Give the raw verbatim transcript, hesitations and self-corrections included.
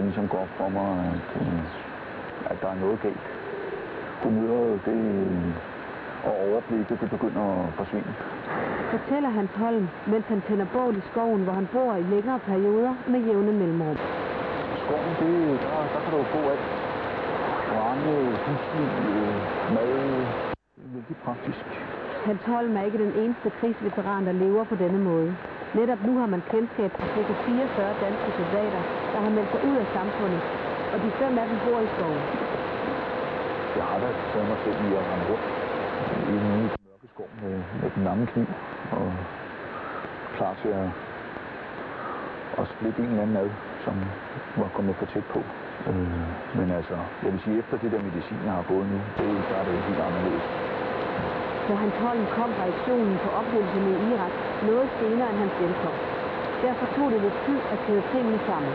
ligesom går op for mig, at, øh, at der er noget galt. Humøret, det, og overblikket, det begynder at forsvinde. Fortæller Hans Holm, mens han tænder bål i skoven, hvor han bor i længere perioder med jævne mellemrum. Skoven, det, der, der kan du få alt. Brænde, husly, mad. Det er virkelig praktisk. Hans Holm er ikke den eneste krigsveteran, der lever på denne måde. Netop nu har man kendskab til ca. fireogfyrre danske soldater, der har meldt sig ud af samfundet, og de fem af dem bor i skoven. Jeg har da taget mig selv i at rende rundt i den mørke skov med, med den lange kniv, og klar til at, at splitte en eller anden ad, som var kommet for tæt på. Øh, men altså, jeg vil sige, efter det der medicin, jeg har fået nu, det, der er det helt anderledes. For Hans Holm kom reaktionen på oplevelsen i Irak noget senere end hans hjemkomst. Derfor tog det lidt tid at kæde tingene sammen.